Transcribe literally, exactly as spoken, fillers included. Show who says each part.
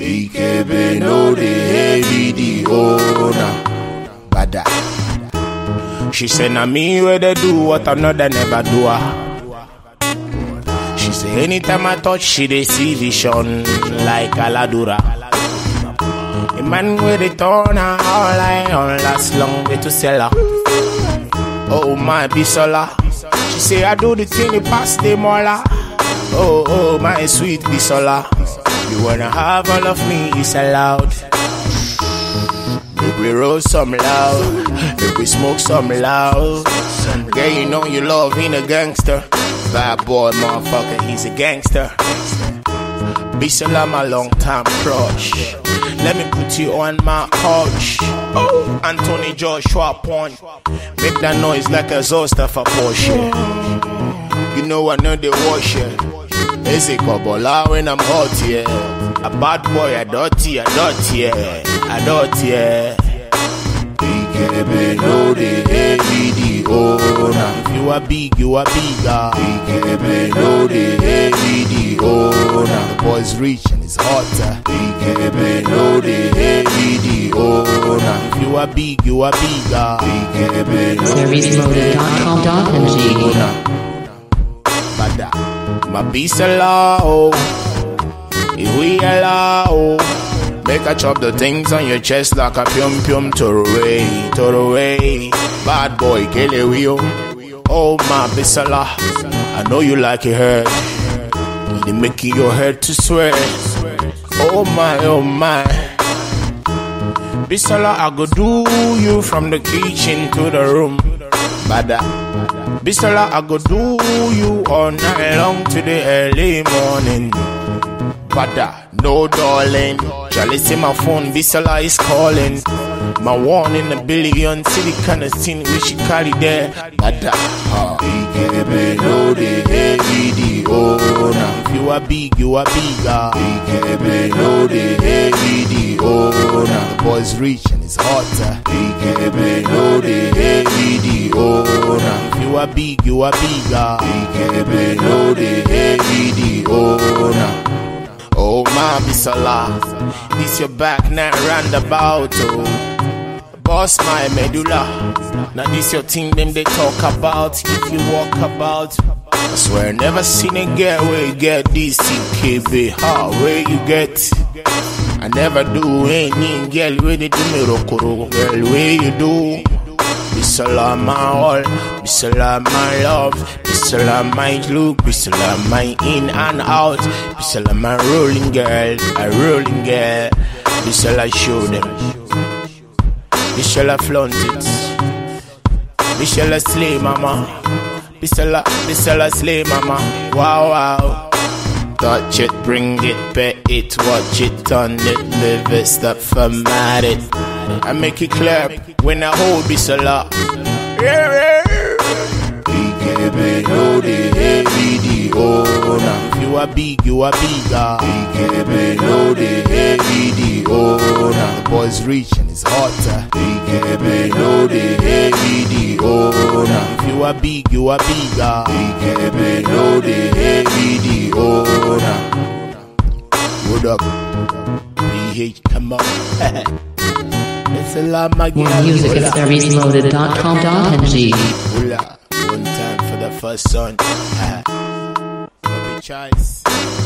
Speaker 1: E K B no the heavy the owner. Bada. She said, "Na me where they do what another never do." She said, "Anytime I touch, she they see vision like Aladura." A man with a turn her all I on last long way to sell her. Oh my bisola. She say, "I do the thing the past the mola." Oh oh my sweet bisola. You wanna have all of me, it's allowed. If we roll some loud, if we smoke some loud. Girl, you know you love being a gangster. Bad boy, motherfucker, he's a gangster. Bisola, my long time crush. Let me put you on my couch. Oh, Anthony Joshua point. Make that noise like a Zosta for Porsche. You know I know they wash it. It's a Kobola when I'm hot, yeah. A bad boy, a dirty, a dirty, yeah. A dirty, yeah. E K B no the heavy the owner. If you are big, you are bigger. E K B no the heavy the owner. The boy's rich and it's hotter. E K B no the heavy the owner. If you are big, you are bigger. E K B no
Speaker 2: service loaded dot com dot n g.
Speaker 1: Bada. My bisola, oh. If we allow, make a chop the things on your chest like a pium pium toroway, toroway. Bad boy, kill it wheel. Oh my bisola, I know you like it hurt. They making your head to sweat. Oh my, oh my. Bisola, I go do you from the kitchen to the room. Bada. Bisola, I go do you all night long to the early morning. Bada, no darling. Charlie see my phone, Bisola is calling. My one in a billion city kind of thing we should carry there. Bada, ha. E K B no the heavy the owner. If you are big, you are bigger. E K B no the heavy the owner. The boy's rich and it's hotter. E K B no the heavy the owner. If you are big, you are bigger. E K B no the heavy the owner. Oh my bisola, this your back now roundabout, oh. Boss my medulla, now this your thing them they talk about. If you walk about, I swear never seen a girl where you get this E K B. How where you get? I never do any girl where they do me rokoro. Girl where you do? Bisola my all, Bisola my love, Bisola my look, Bisola my in and out, Bisola my rolling girl, a rolling girl. Bisola show them, Bisola flaunt it, Bisola slay mama, Bisola, Bisola slay mama. Wow wow. Touch it, bring it, pay it, watch it, turn it, live it, stop format it. I make it clap when I hold Bisola. E K B no the heavy the owner. If you are big, you are bigger. E K B no the heavy the owner. The boy's rich and it's hotter. E K B no the heavy the owner. If you are big, you are bigger. E K B no the heavy the owner. What up? P H, come on. It's a lot, my
Speaker 2: more music at service loaded dot com dot n g.
Speaker 1: One time for the first son. Choice.